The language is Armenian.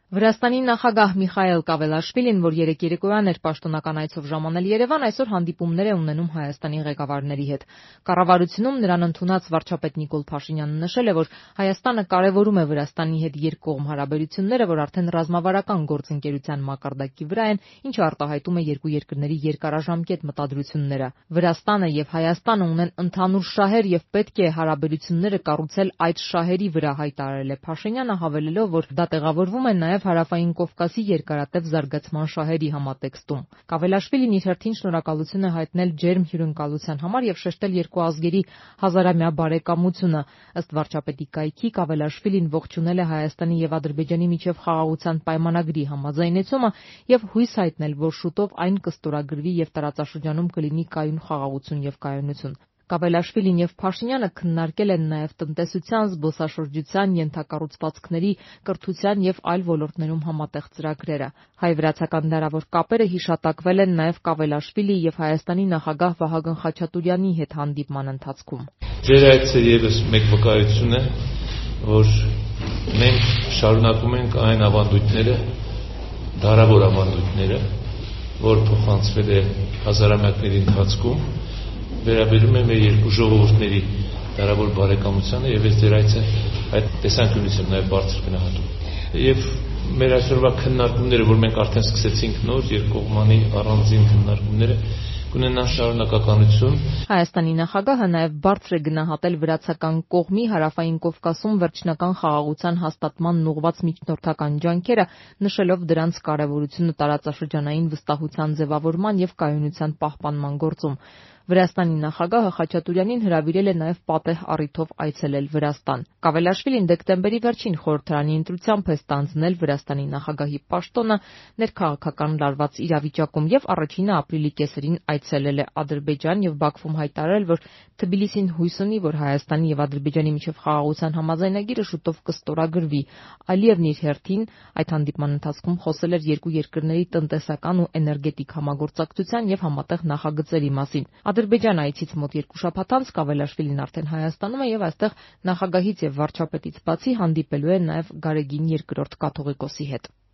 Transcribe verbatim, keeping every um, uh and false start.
Վրաստանի նախագահ Միխայել Կավելաշվիլին, որ երեկ երեկոյան էր պաշտոնական այցով ժամանել Երևան, այսօր հանդիպումներ է ունենում Հայաստանի ղեկավարների հետ։ Կառավարությունում նրան ընդունած վարչապետ Նիկոլ Փաշինյանը նշել է, որ Հայաստանը կարևորում է Վրաստանի հետ երկկողմ հարաբերությունները, որ արդեն ռազմավարական գործընկերության մակարդակի վրա են, ինչը արտահայտում է երկու երկրների երկարաժամկետ մտադրությունները։ Վրաստանը եւ Հայաստանը ունեն ընդհանուր շահեր եւ պետք է հարաբերությունները կառուցել այդ շահերի վրա, հայտարարել է Փաշինյանը, հավելելով, որ դա տեղավորվում է նաեւ Հարավային Կովկասի երկարատև զարգացման շահերի համատեքստում։ Կավելաշվիլին իր հերթին շնորհակալություն է հայտնել ջերմ հյուրընկալության համար եւ շեշտել երկու ազգերի հազարամյա բարեկամությունը։ Ըստ վարչապետի կայքի, Կավելաշվիլին ողջունել է Հայաստանի եւ Ադրբեջանի միջև խաղաղության պայմանագրի համաձայնեցումը եւ հույս հայտնել, որ շուտով այն կստորագրվի եւ տարածաշրջանում կլինի կայուն խաղաղություն եւ կայունություն։ Կավելաշվիլին եւ Փաշինյանը քննարկել են նաեւ տնտեսության, զբոսաշրջության, ենթակառուցվածքների, կրթության եւ այլ ոլորտներում համատեղ ծրագրերը։ Հայ-վրացական դարավոր կապերը հիշատակվել են նաեւ Կավելաշվիլի եւ Հայաստանի նախագահ Վահագն Խաչատուրյանի հետ հանդիպման ընթացքում։ Ձեր այցը եւս մեկ վկայություն է, որ մենք շարունակում ենք այն ավանդույթները, դարավոր ավանդույթները, որ փոխանցվել է հազարամյակների ընթացքում, վերաբերում է մեր երկու ժողովուրդների դարավոր բարեկամությանը եւ ես ձեր այցը այդ տեսանկյունից եմ նաեւ բարձր գնահատում։ Եվ մեր այսօրվա քննարկումները, որ մենք արդեն սկսեցինք նոր երկկողմանի առանձին քննարկումները, կունենան շարունակականություն։ Հայաստանի նախագահը նաեւ բարձր է գնահատել վրացական կողմի Հարավային Կովկասում վերջնական խաղաղության հաստատմանն ուղղված միջնորդական ջանքերը, նշելով դրանց կարեւորությունը տարածաշրջանային վստահության ձևավորման եւ կայունության պահպանման գործում։ Վրաստանի նախագահը Խաչատուրյանին հրավիրել է նաև պատեհ առիթով այցելել Վրաստան։ Կավելաշվիլին դեկտեմբերի վերջին խորհրդարանի ընտրությամբ է ստանձնել Վրաստանի նախագահի պաշտոնը ներքաղաքական լարված իրավիճակում եւ առաջինը ապրիլի կեսերին այցելել է Ադրբեջան եւ Բաքվում հայտարարել, որ Թբիլիսին հույս ունի, որ Հայաստանի եւ Ադրբեջանի միջև խաղաղության համաձայնագիրը շուտով կստորագրվի։ Ալիևն իր հերթին այդ հանդիպման ընթացքում խոսել էր երկու երկրների տնտեսական ու էներգետիկ համագործակցության եւ համատեղ նախագծերի մասին։ Ադրբեջան այցից մոտ երկու շաբաթ անց Կավելաշվիլին արդեն Հայաստանում է եւ այստեղ նախագահից եւ վարչապետից բացի հանդիպելու է նաեւ Գարեգին երկրորդ կաթողիկոսի հետ։